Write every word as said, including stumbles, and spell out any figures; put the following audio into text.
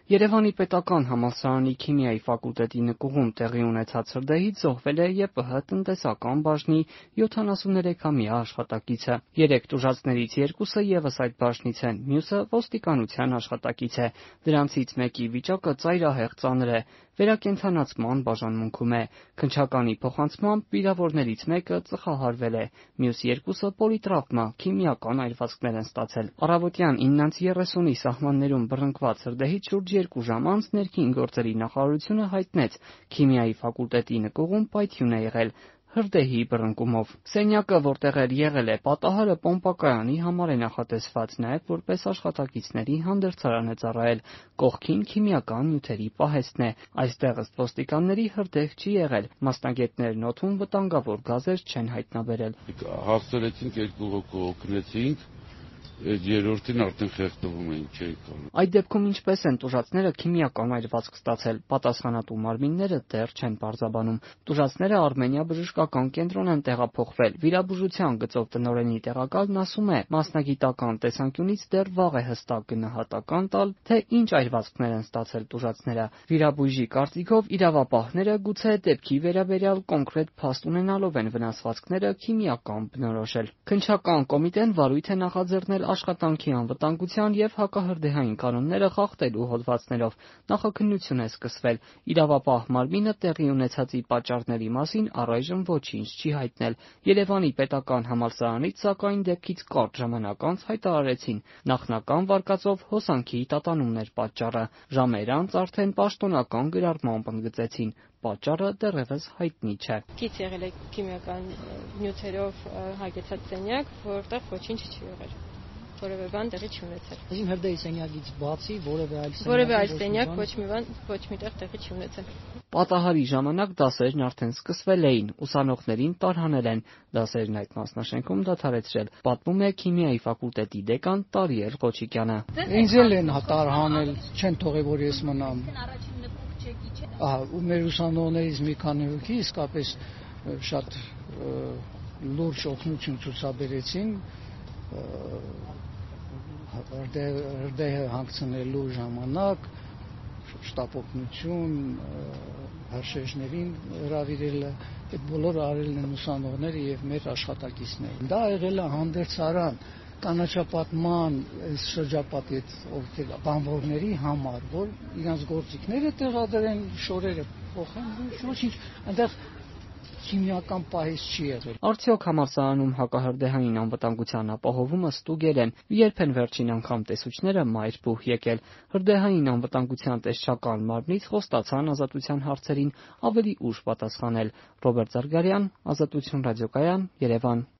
Երևանի պետական համալսարանի քիմիայի ֆակուլտետի նկուղում տեղի ունեցած հրդեհից զոհվել է ԵՊՀ տնտեսական բաժնի յոթանասուններեքամյա աշխատակիցը։ Երեք տուժածներից երկուսը ևս այդ բաժնից են, մյուսը ոստիկանության աշխատակից է։ Դրանցից մեկի վիճակը ծայրահեղ ծանր է, վերակենդանացման բաժանմունքում է։ Քննչականի փոխանցմամբ վիրավորներից մեկը ծխահարվել է, մյուս երկուսը պոլիտրավմա, քիմիական այրվածքներ են ստացել։ Առավոտյան իննից երեսունի սահմաններում բռնկված հրդեհից շուրջ երկու ժամ անց ներքին գործերի նախարարությունը հայտնեց՝ քիմիայի ֆակուլտետի նկուղում պայթյուն է եղել հրդեհի բռնկումով։ Սենյակը, որտեղ էլ եղել է պատահարը, պոմպակայանի համար է նախատեսված, նաև որպես աշխատակիցների հանդերձարան է ծառայել։ Կողքին քիմիական նյութերի պահեստն է։ Այստեղ, ըստ ոստիկանների, հրդեհ չի եղել։ Մասնագետներն օդում վտանգավոր գազեր չեն հայտնաբերել։ Հասցրեցինք երկու հոգու օգնեցինք, այդ երրորդին արդեն խեղդվում էին, չէի կարող։ Այդ դեպքում ինչպես են տուժածները քիմիական այրվածք ստացել, պատասխանատու մարմինները դեռ չեն պարզաբանում։ Տուժածները Արմենիա բժշկական կենտրոն են տեղափոխվել։ Վիրաբուժության գծով տնօրենի տեղակալն ասում է, մասնագիտական տեսանկյունից դեռ վաղ է հստակ գնահատական տալ, թե ինչ այրվածքներ են ստացել տուժածները։ Վիրաբույժի կարծիքով իրավապահները գուցե դեպքի վերաբերյալ կոնկրետ փաստ ունենալով են վնասվածքները քիմիական բնորոշել։ Քննչական կոմիտեն վարույթ է նախաձեռնել աշխատանքի անվտանգության և հակահրդեհային կանոնները խախտելու հոդվածներով։ Նախաքննություն է սկսվել։ Իրավապահ մարմինը տեղի ունեցածի պատճառների մասին առայժմ ոչինչ չի հայտնել։ Երևանի պետական համալսարանից, սակայն, դեպքից կարճ ժամանակ անց հայտարարեցին՝ նախնական վարկածով հոսանքի տատանումն էր պատճառը։ Ժամեր անց արդեն պաշտոնական գրառմամբ ընդգծեցին՝ պատճառը դեռևս հայտնի չէ։ Գից եղել է քիմիական նյութերով հագեցած սենյակ, որտեղ ոչինչ չի եղել։ Որևէ բան տեղի չի ունեցել։ Այսինքն հրդեհի սենյակից բացի որևէ այլ սենյակ որևէ այլ սենյակ ոչ մի բան ոչ միտեղ տեղի չի ունեցել։ Պատահարի ժամանակ դասերն արդեն սկսվել էին, ուսանողներին տարհանել են, դասերն այդ մասնաշենքում դադարեցրել, պատմում է քիմիայի ֆակուլտետի դեկան Տարիել Ղոչիկյանը։ Ինձ էլ են տարհանել, չեն թողել որ ես մնամ։ Ահա, ու մեր ուսանողներից մի քանի հոգի իսկապես շատ լուրջ օգնություն ցուցաբերեցին հրդեհը հանգցնելու ժամանակ, շտապօգնություն, հրշեջներին հրավիրելը, այդ բոլորը արել են ուսանողները եւ մեր աշխատակիցները։ Դա եղել է հանդերձարան կանաչապատման շրջապատի այդ բանվորների համար, որ իրանց գործիքները տեղադրեն, շորերը փոխեն, ոչինչ, այնտեղ քիմիական պահեստ չի եղել։ Արդյոք համալսարանում հակահրդեհային անվտանգության ապահովումը ստուգել են, երբ են վերջին անգամ տեսուչները մայրբուհ եկել։ Հրդեհային անվտանգության տեսչական մարմնից խոստացան ազատության հարցերին ավելի ուշ պատասխանել։ Ռոբերտ Զարգարյան, Ազատություն ռադիոկայան, Երևան։